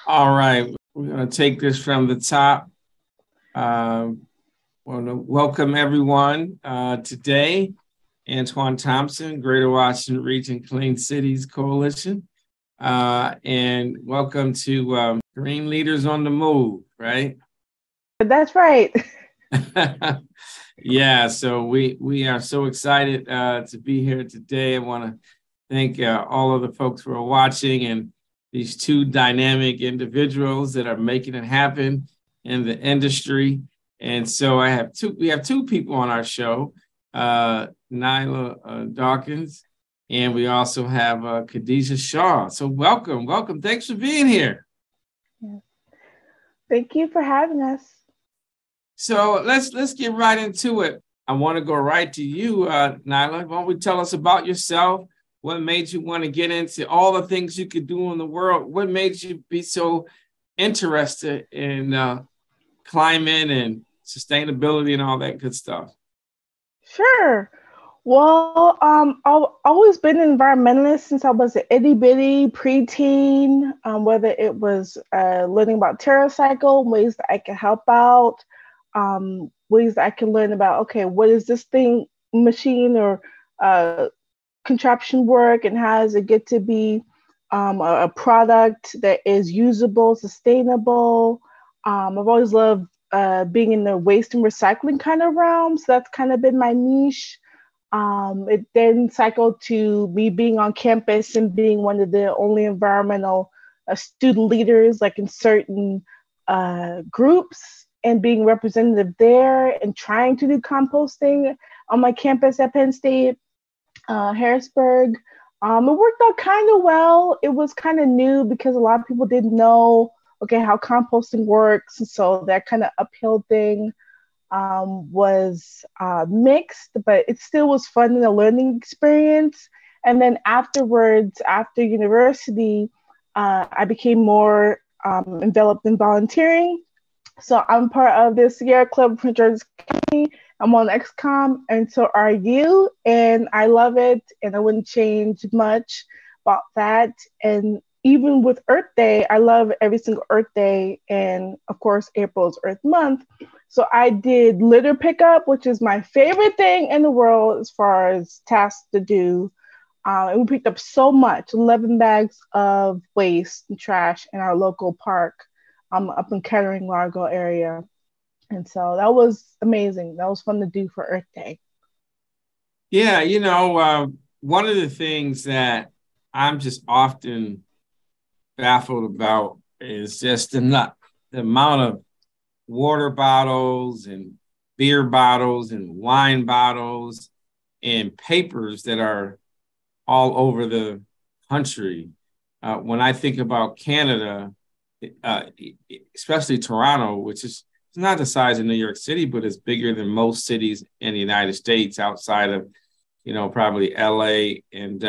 All right, we're going to take this from the top. I want to welcome everyone today. Antoine Thompson, Greater Washington Region Clean Cities Coalition. And welcome to Green Leaders on the Move, right? That's right. Yeah, so we are so excited to be here today. I want to thank all of the folks who are watching and these two dynamic individuals that are making it happen in the industry. And so we have two people on our show, Nyla Dawkins, and we also have Khadijah Shaw. So welcome. Thanks for being here. Thank you for having us. So let's get right into it. I want to go right to you, Nyla. Why don't we tell us about yourself? What made you want to get into all the things you could do in the world? What made you be so interested in climate and sustainability and all that good stuff? Sure. Well, I've always been an environmentalist since I was an itty bitty preteen, whether it was learning about TerraCycle, ways that I can help out, ways that I can learn about, okay, what is this thing, machine or contraption work, and how does it get to be a product that is usable, sustainable. I've always loved being in the waste and recycling kind of realm, so that's kind of been my niche. It then cycled to me being on campus and being one of the only environmental student leaders, like in certain groups, and being representative there and trying to do composting on my campus at Penn State, Harrisburg. It worked out kind of well. It was kind of new because a lot of people didn't know, okay, how composting works. And so that kind of uphill thing was mixed, but it still was fun and a learning experience. And then afterwards, after university, I became more enveloped in volunteering. So I'm part of the Sierra Club of Prince George's County. I'm on XCOM, and so are you. And I love it, and I wouldn't change much about that. And even with Earth Day, I love every single Earth Day. And of course, April is Earth Month. So I did litter pickup, which is my favorite thing in the world as far as tasks to do. And we picked up so much, 11 bags of waste and trash in our local park up in Kettering, Largo area. And so that was amazing. That was fun to do for Earth Day. Yeah, one of the things that I'm just often baffled about is just the amount of water bottles and beer bottles and wine bottles and papers that are all over the country. When I think about Canada, especially Toronto, which is not the size of New York City, but it's bigger than most cities in the United States outside of, probably LA and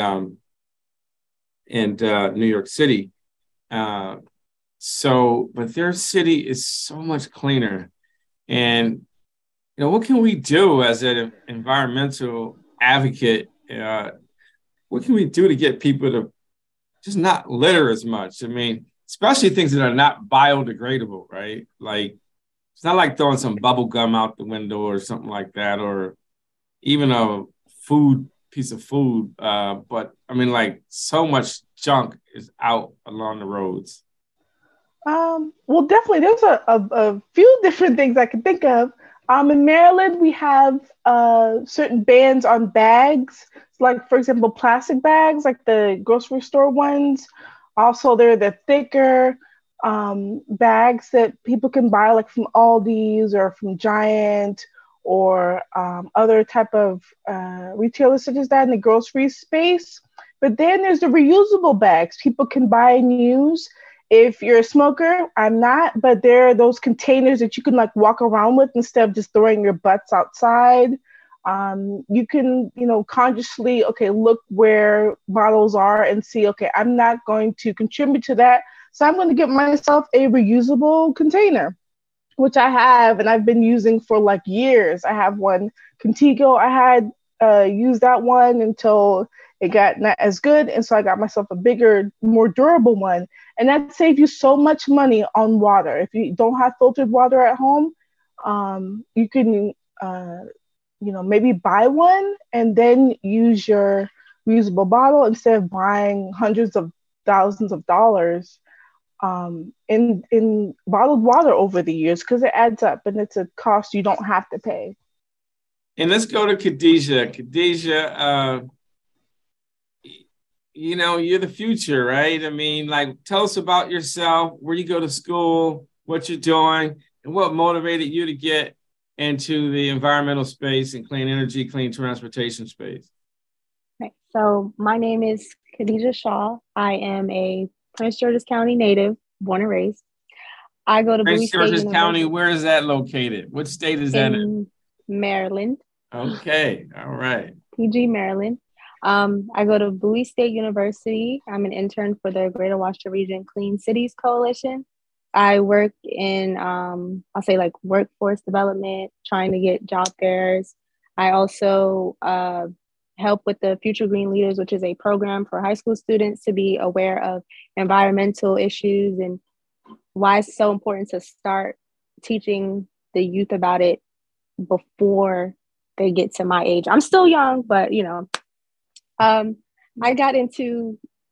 New York City. But their city is so much cleaner. And, what can we do as an environmental advocate? What can we do to get people to just not litter as much? I mean, especially things that are not biodegradable, right? Like, it's not like throwing some bubble gum out the window or something like that, or even a piece of food. But I mean, like, so much junk is out along the roads. Well, definitely, there's a few different things I can think of. In Maryland, we have certain bans on bags, like, for example, plastic bags, like the grocery store ones. Also, they're the thicker bags that people can buy, like from Aldi's or from Giant or other type of retailers such as that in the grocery space. But then there's the reusable bags people can buy and use. If you're a smoker, I'm not, but there are those containers that you can like walk around with instead of just throwing your butts outside. You can, consciously, okay, look where bottles are and see, okay, I'm not going to contribute to that. So I'm going to get myself a reusable container, which I have, and I've been using for like years. I have one Contigo. I had used that one until it got not as good. And so I got myself a bigger, more durable one. And that saves you so much money on water. If you don't have filtered water at home, you can, maybe buy one and then use your reusable bottle instead of buying hundreds of thousands of dollars in bottled water over the years, because it adds up and it's a cost you don't have to pay. And let's go to Khadijah. Khadijah, you're the future, right? I mean, like, tell us about yourself, where you go to school, what you're doing, and what motivated you to get into the environmental space and clean energy, clean transportation space. Okay. So my name is Khadijah Shaw. I am a Prince George's County native, born and raised. I go to Prince George's County. Where is that located? What state is that in? Maryland. Okay. All right. PG, Maryland. I go to Bowie State University. I'm an intern for the Greater Washington Region Clean Cities Coalition. I work in, I'll say, like, workforce development, trying to get job fairs. I also help with the Future Green Leaders, which is a program for high school students to be aware of environmental issues and why it's so important to start teaching the youth about it before they get to my age. I'm still young, but, I got into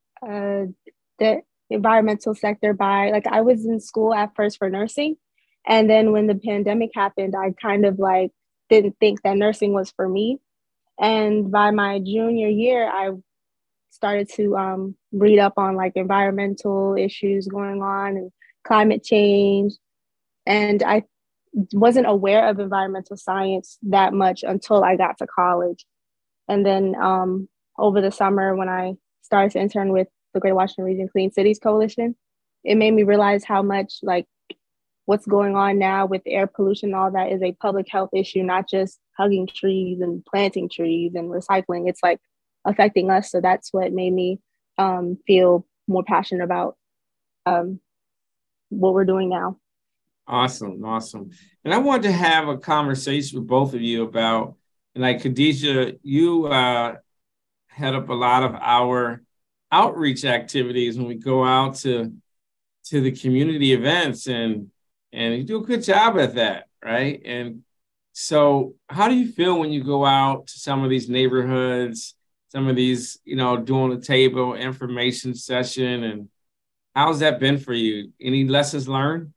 the environmental sector by, like, I was in school at first for nursing. And then when the pandemic happened, I kind of like didn't think that nursing was for me. And by my junior year, I started to read up on, like, environmental issues going on and climate change. And I wasn't aware of environmental science that much until I got to college. And then over the summer, when I started to intern with the Greater Washington Region Clean Cities Coalition, it made me realize how much, like, what's going on now with air pollution and all that is a public health issue, not just hugging trees and planting trees and recycling. It's, like, affecting us. So that's what made me feel more passionate about what we're doing now. Awesome. And I wanted to have a conversation with both of you about, like, Khadijah, you head up a lot of our outreach activities when we go out to the community events, and you do a good job at that, right? And so how do you feel when you go out to some of these neighborhoods, some of these, doing a table information session, and how's that been for you? Any lessons learned?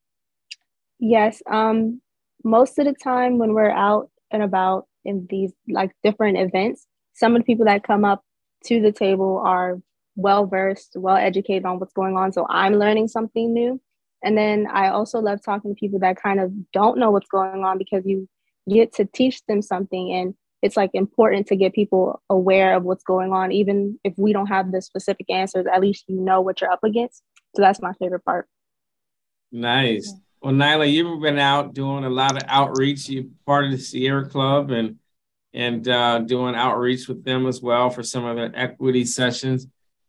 Yes. Most of the time when we're out and about in these, like, different events, some of the people that come up to the table are well-versed, well-educated on what's going on. So I'm learning something new. And then I also love talking to people that kind of don't know what's going on, because you get to teach them something. And it's, like, important to get people aware of what's going on. Even if we don't have the specific answers, at least you know what you're up against. So that's my favorite part. Nice. Well, Nyla, you've been out doing a lot of outreach. You're part of the Sierra Club and doing outreach with them as well for some of the equity sessions.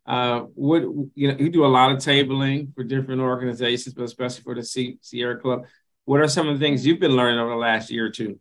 You do a lot of tabling for different organizations, but especially for the Sierra Club. What are some of the things you've been learning over the last year or two?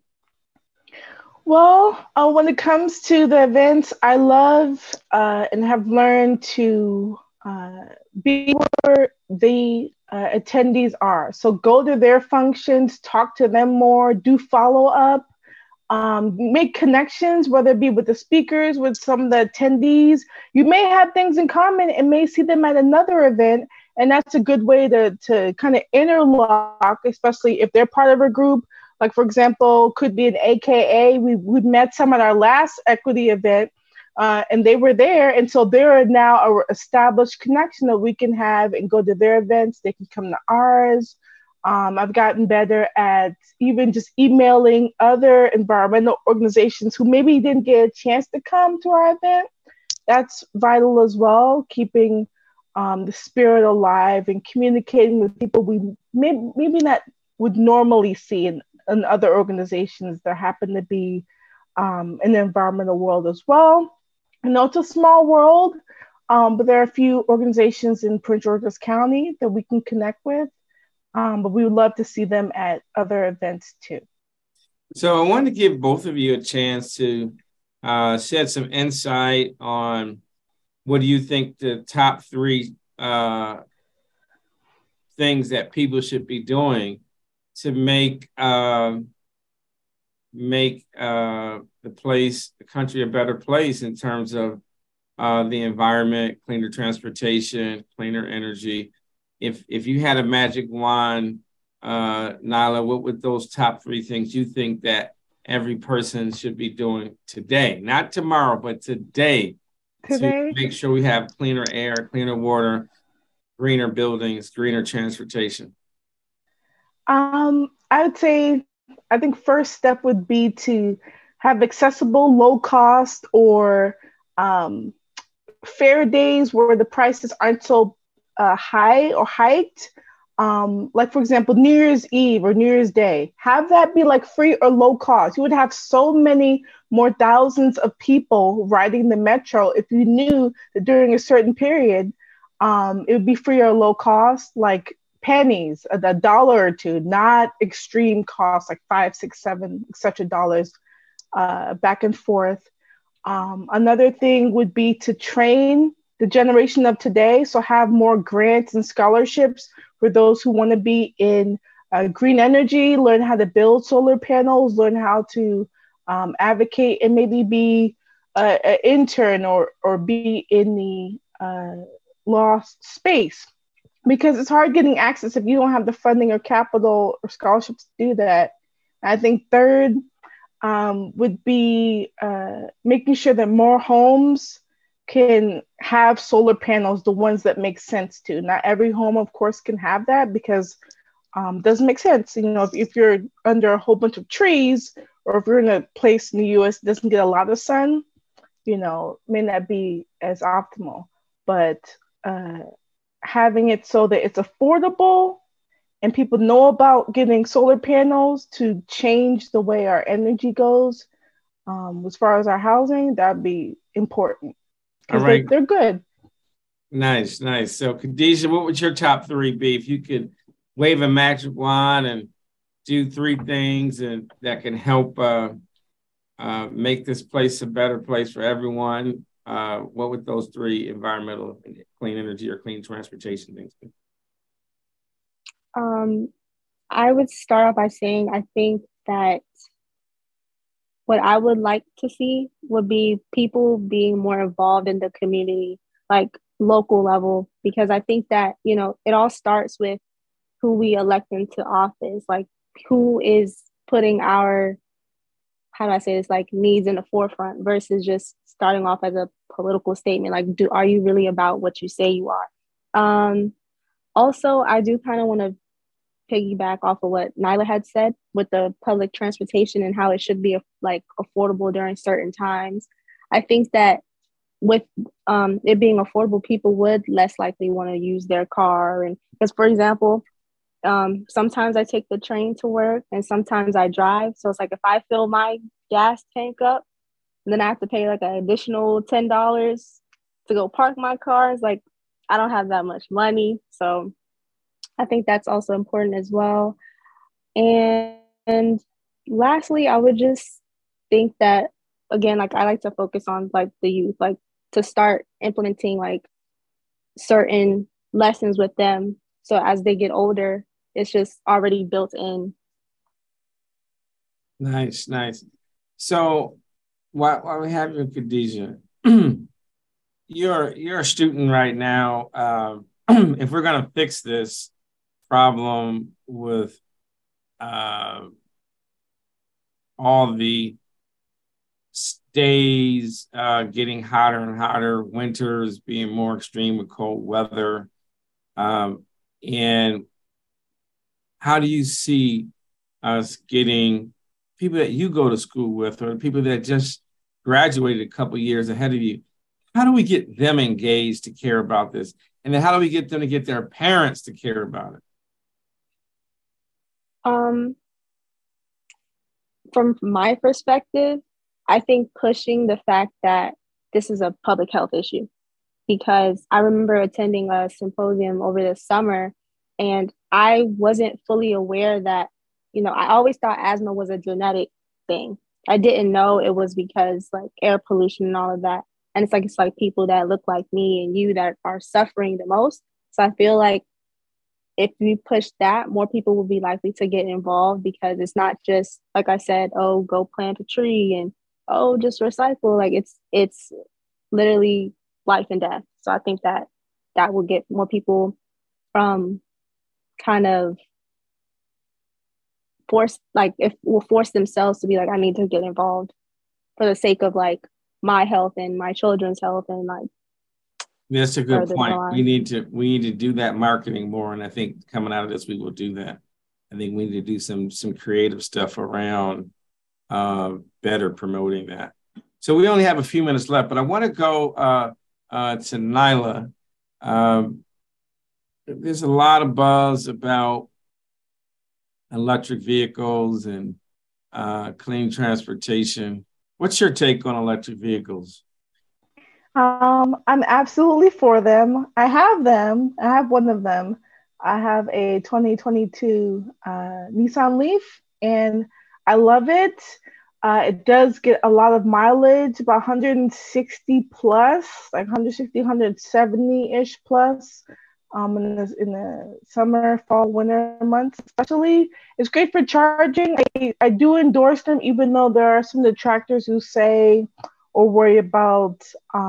Well, when it comes to the events, I love and have learned to be where the attendees are. So go to their functions, talk to them more, do follow up, make connections, whether it be with the speakers, with some of the attendees. You may have things in common and may see them at another event. And that's a good way to kind of interlock, especially if they're part of a group. Like, for example, could be an AKA. We met some at our last equity event, and they were there. And so they're now an established connection that we can have and go to their events. They can come to ours. I've gotten better at even just emailing other environmental organizations who maybe didn't get a chance to come to our event. That's vital as well, keeping the spirit alive and communicating with people we maybe not would normally see in other organizations that happen to be in the environmental world as well. I know it's a small world, but there are a few organizations in Prince George's County that we can connect with. But we would love to see them at other events too. So I wanted to give both of you a chance to shed some insight on what do you think the top three things that people should be doing to make the country a better place in terms of the environment, cleaner transportation, cleaner energy. If you had a magic wand, Nyla, what would those top three things you think that every person should be doing today, not tomorrow, but today, to Today, make sure we have cleaner air, cleaner water, greener buildings, greener transportation? I would say, I think first step would be to have accessible, low cost, or um, fair days where the prices aren't so high or hiked. Like, for example, New Year's Eve or New Year's Day, have that be like free or low cost. You would have so many more thousands of people riding the metro if you knew that during a certain period, it would be free or low cost, like pennies, a dollar or two, not extreme costs like five, six, seven, etc. dollars back and forth. Another thing would be to train the generation of today. So have more grants and scholarships for those who want to be in green energy, learn how to build solar panels, learn how to advocate and maybe be an intern or be in the lost space. Because it's hard getting access if you don't have the funding or capital or scholarships to do that. I think third, would be making sure that more homes can have solar panels, the ones that make sense to. Not every home, of course, can have that because it doesn't make sense. You know, if you're under a whole bunch of trees or if you're in a place in the US that doesn't get a lot of sun, you know, may not be as optimal. But having it so that it's affordable and people know about getting solar panels to change the way our energy goes, as far as our housing, that'd be important because right. they're good. Nice, nice. So, Khadijah, what would your top three be if you could wave a magic wand and do three things and that can help make this place a better place for everyone? What would those three environmental, clean energy, or clean transportation things be? I would start off by saying I think that what I would like to see would be people being more involved in the community, like local level, because I think that, you know, it all starts with who we elect into office, like who is putting our, how do I say this, like needs in the forefront versus just starting off as a political statement. Like, are you really about what you say you are? Also, I do kind of want to piggyback off of what Nyla had said with the public transportation and how it should be like affordable during certain times. I think that with it being affordable, people would less likely want to use their car. And because, for example, sometimes I take the train to work and sometimes I drive. So it's like if I fill my gas tank up, and then I have to pay like an additional $10 to go park my car. It's like I don't have that much money. So I think that's also important as well. And lastly, I would just think that, again, like I like to focus on like the youth, like to start implementing like certain lessons with them. So as they get older, it's just already built in. Nice, nice. So while we have you, Khadijah, you're a student right now. If we're gonna fix this problem with all the days getting hotter and hotter, winters being more extreme with cold weather, and how do you see us getting people that you go to school with or people that just graduated a couple years ahead of you? How do we get them engaged to care about this? And then how do we get them to get their parents to care about it? From my perspective, I think pushing the fact that this is a public health issue, because I remember attending a symposium over the summer and I wasn't fully aware that, you know, I always thought asthma was a genetic thing. I didn't know it was because like air pollution and all of that. And it's like people that look like me and you that are suffering the most. So I feel like if we push that, more people will be likely to get involved, because it's not just like I said, oh, go plant a tree and oh, just recycle. Like it's literally life and death. So I think that that will get more people from kind of will force themselves to be like, I need to get involved for the sake of like my health and my children's health and like. That's a good point. We need to do that marketing more, and I think coming out of this, we will do that. I think we need to do some creative stuff around better promoting that. So we only have a few minutes left, but I want to go to Nyla. There's a lot of buzz about electric vehicles and clean transportation. What's your take on electric vehicles? I'm absolutely for them. I have them. I have one of them. I have a 2022 Nissan Leaf, and I love it. It does get a lot of mileage, about 160 plus, like 160, 170-ish plus. In the summer, fall, winter months, especially. It's great for charging. I do endorse them, even though there are some detractors who say or worry about,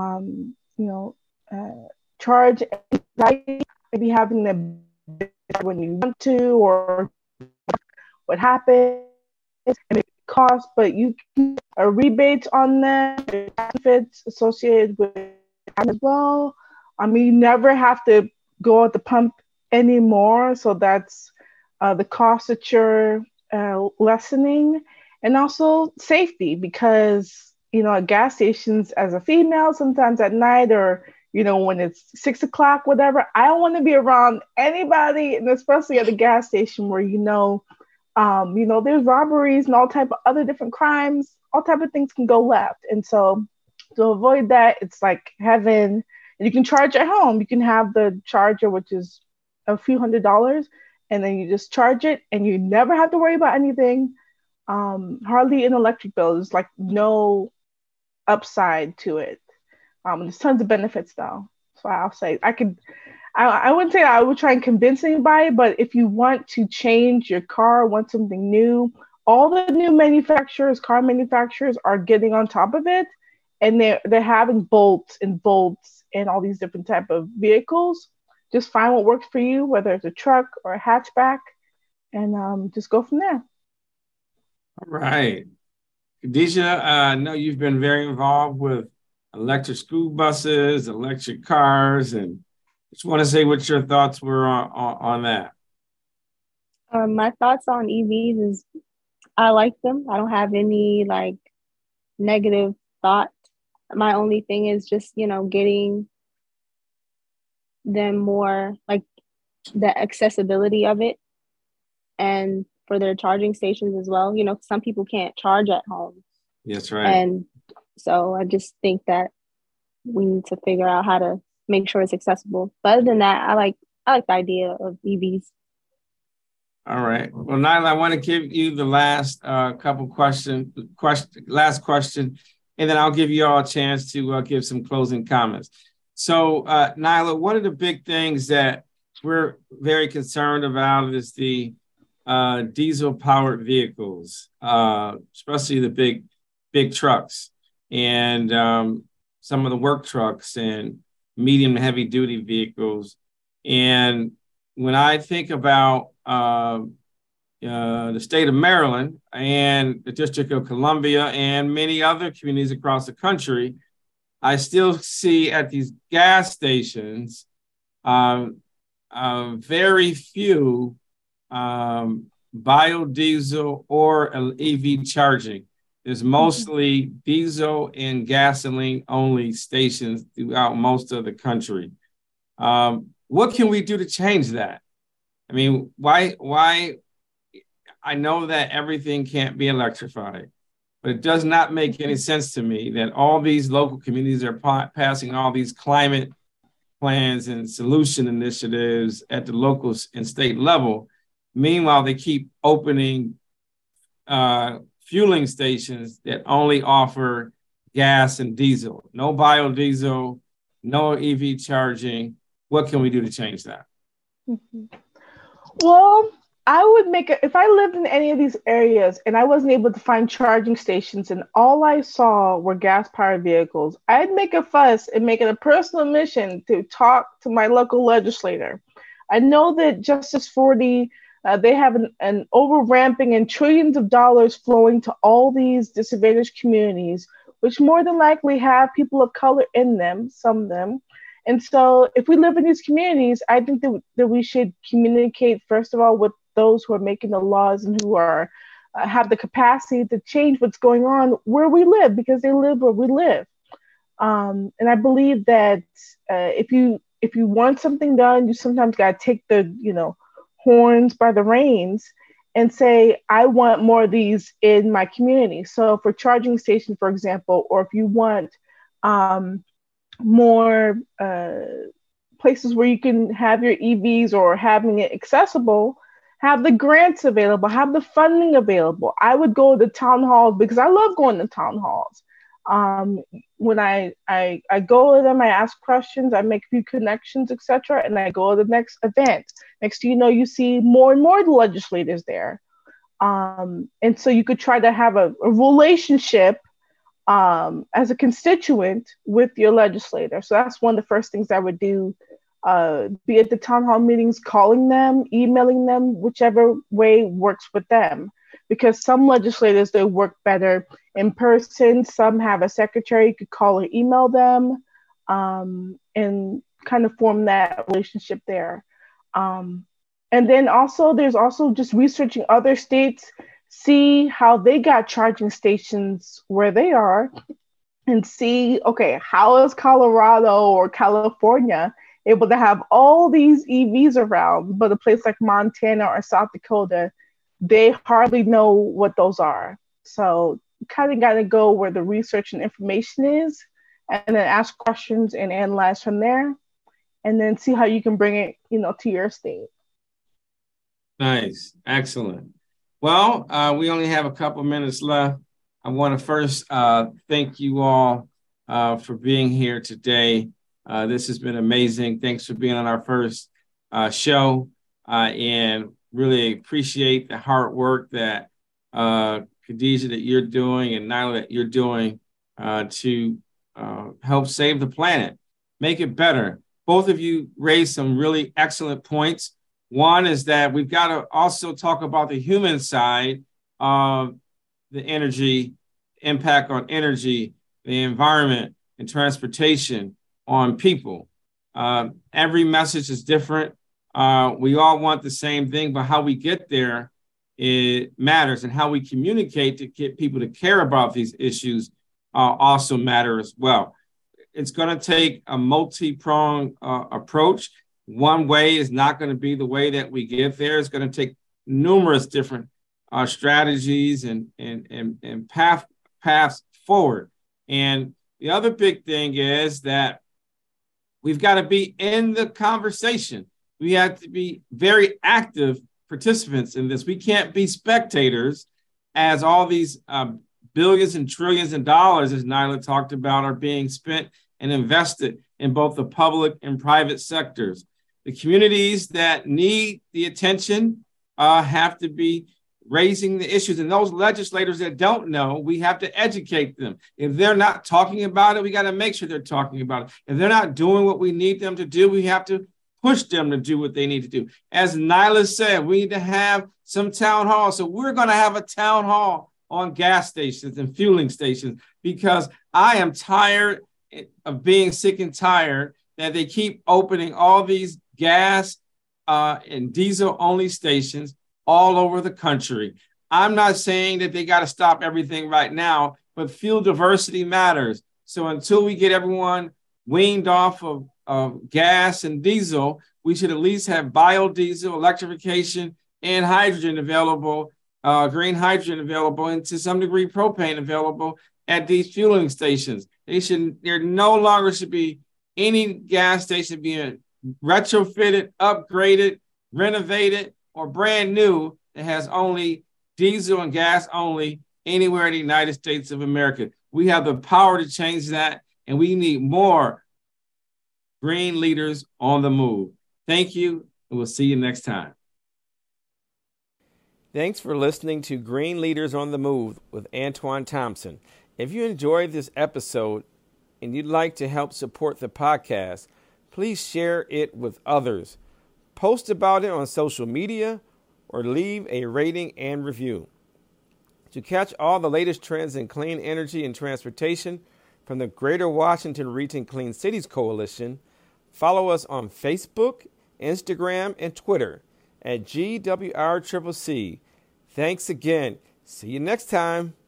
charge anxiety, maybe having the when you want to, or what happens, and it costs, but you can get a rebate on them, benefits associated with it as well. I mean, you never have to go at the pump anymore, so that's the cost that you're lessening, and also safety, because at gas stations, as a female, sometimes at night, or when it's 6 o'clock, whatever, I don't want to be around anybody, and especially at the gas station where there's robberies and all type of other different crimes, all type of things can go left. And so to avoid that, it's like heaven. You can charge at home. You can have the charger, which is a few $100s, and then you just charge it, and you never have to worry about anything. Hardly an electric bill. There's like no upside to it. There's tons of benefits though. So I'll say I wouldn't say I would try and convince anybody, but if you want to change your car, want something new, all the new car manufacturers are getting on top of it, and they're having bolts and all these different type of vehicles. Just find what works for you, whether it's a truck or a hatchback, and just go from there. All right. Khadijah, I know you've been very involved with electric school buses, electric cars, and just want to say what your thoughts were on that. My thoughts on EVs is I like them. I don't have any like negative thoughts. My only thing is just, getting them more like the accessibility of it, and for their charging stations as well. Some people can't charge at home. That's right. And so I just think that we need to figure out how to make sure it's accessible. But other than that, I like the idea of EVs. All right. Well, Nyla, I want to give you the last couple last question, and then I'll give you all a chance to give some closing comments. So, Nyla, one of the big things that we're very concerned about is the diesel-powered vehicles, especially the big trucks, and some of the work trucks and medium and heavy-duty vehicles. And when I think about the state of Maryland and the District of Columbia and many other communities across the country, I still see at these gas stations very few biodiesel or EV charging. There's mostly diesel and gasoline only stations throughout most of the country. What can we do to change that? I mean, why? I know that everything can't be electrified, but it does not make any sense to me that all these local communities are passing all these climate plans and solution initiatives at the local and state level. Meanwhile, they keep opening fueling stations that only offer gas and diesel, no biodiesel, no EV charging. What can we do to change that? Mhm. Well, I would make it if I lived in any of these areas and I wasn't able to find charging stations and all I saw were gas powered vehicles, I'd make a fuss and make it a personal mission to talk to my local legislator. I know that Justice 40, they have an over ramping and trillions of dollars flowing to all these disadvantaged communities, which more than likely have people of color in them, some of them. And so, if we live in these communities, I think that we should communicate, first of all, with those who are making the laws and who are have the capacity to change what's going on where we live, because they live where we live. And I believe that if you want something done, you sometimes got to take the horns by the reins and say, I want more of these in my community. So for charging station, for example, or if you want more places where you can have your EVs or having it accessible, have the grants available, have the funding available. I would go to town halls because I love going to town halls. When I go to them, I ask questions, I make a few connections, etc., and I go to the next event. Next thing you know, you see more and more legislators there. And so you could try to have a relationship as a constituent with your legislator. So that's one of the first things I would do, be at the town hall meetings, calling them, emailing them, whichever way works with them. Because some legislators, they work better in person. Some have a secretary, you could call or email them, and kind of form that relationship there. And then also, there's also just researching other states, see how they got charging stations where they are, and see, okay, how is Colorado or California able to have all these EVs around, but a place like Montana or South Dakota, they hardly know what those are. So kind of got to go where the research and information is, and then ask questions and analyze from there, and then see how you can bring it, to your state. Nice. Excellent. Well, we only have a couple minutes left. I want to first thank you all for being here today. This has been amazing. Thanks for being on our first show, and really appreciate the hard work that Khadijah, that you're doing, and Nyla, that you're doing to help save the planet, make it better. Both of you raised some really excellent points. One is that we've got to also talk about the human side of the energy, impact on energy, the environment, and transportation on people. Every message is different. We all want the same thing, but how we get there, it matters, and how we communicate to get people to care about these issues also matter as well. It's going to take a multi-pronged approach. One way is not going to be the way that we get there. It's going to take numerous different strategies and paths forward. And the other big thing is that we've got to be in the conversation. We have to be very active participants in this. We can't be spectators as all these billions and trillions of dollars, as Nyla talked about, are being spent and invested in both the public and private sectors. The communities that need the attention have to be raising the issues. And those legislators that don't know, we have to educate them. If they're not talking about it, we got to make sure they're talking about it. If they're not doing what we need them to do, we have to push them to do what they need to do. As Nyla said, we need to have some town halls. So we're going to have a town hall on gas stations and fueling stations, because I am tired of being sick and tired that they keep opening all these gas and diesel only stations all over the country. I'm not saying that they got to stop everything right now, but fuel diversity matters. So until we get everyone weaned off of gas and diesel, we should at least have biodiesel, electrification, and hydrogen available, green hydrogen available, and to some degree propane available at these fueling stations. There no longer should be any gas station being retrofitted, upgraded, renovated, or brand new that has only diesel and gas only anywhere in the United States of America. We have the power to change that, and we need more green leaders on the move. Thank you, and we'll see you next time. Thanks for listening to Green Leaders on the Move with Antoine Thompson. If you enjoyed this episode and you'd like to help support the podcast, please share it with others. Post about it on social media or leave a rating and review. To catch all the latest trends in clean energy and transportation from the Greater Washington Region Clean Cities Coalition, follow us on Facebook, Instagram, and Twitter at GWRCCC. Thanks again. See you next time.